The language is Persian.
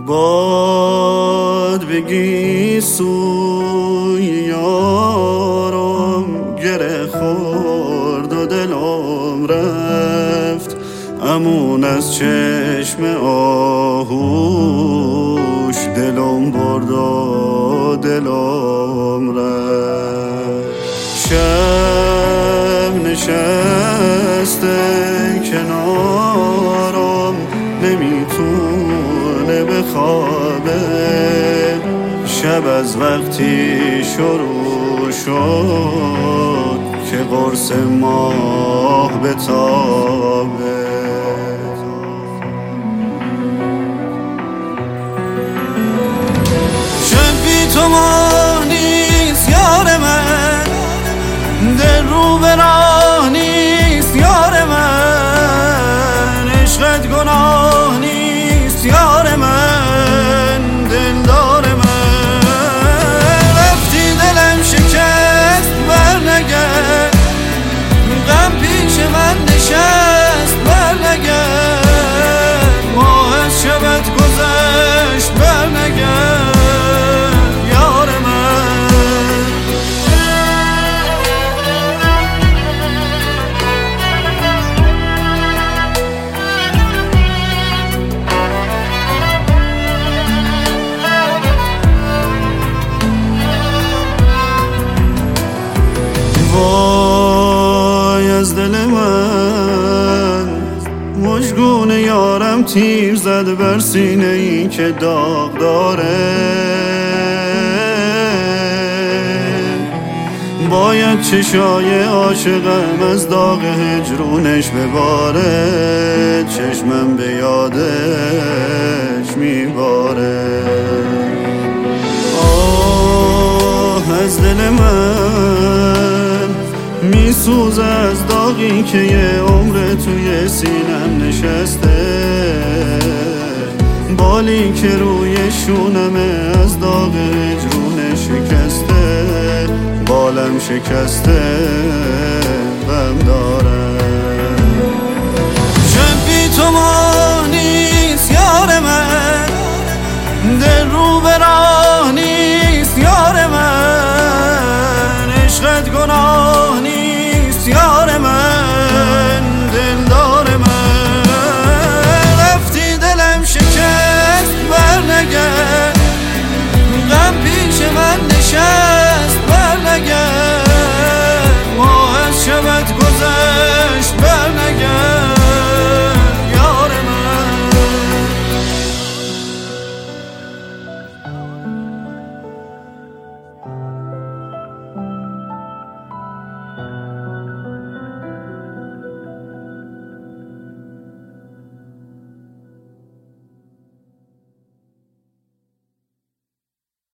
باد بگی سوی یارم، گره خورد و دلم رفت، امون از چشم آهوش دلم برد و دلم رفت. شب نشسته کنارم، نمیتونه بخوابه، شب از وقتی شروع شد که قرص ماه بتابه. شب بی تو ماه نیست یار من، دل رو به راه نیست یار من، عشقت گناه نیست یار من، دلدار من. رفتی دلم شکست برنگرد، غم پیش من نشست برنگرد، ماه از شبت گذشت برنگرد یار من. وای از دل من، مژگون یارم تیر زد بر سینه ای که داغ داره، باید چشای عاشقم از داغ هجرونش بباره، چشمم به یادش میباره. آه از دل من میسوز از داغی که یه عمر توی سینم نشسته، بالی که روی شونمه از داغ هجرونه شکسته، بالم شکسته غم داره.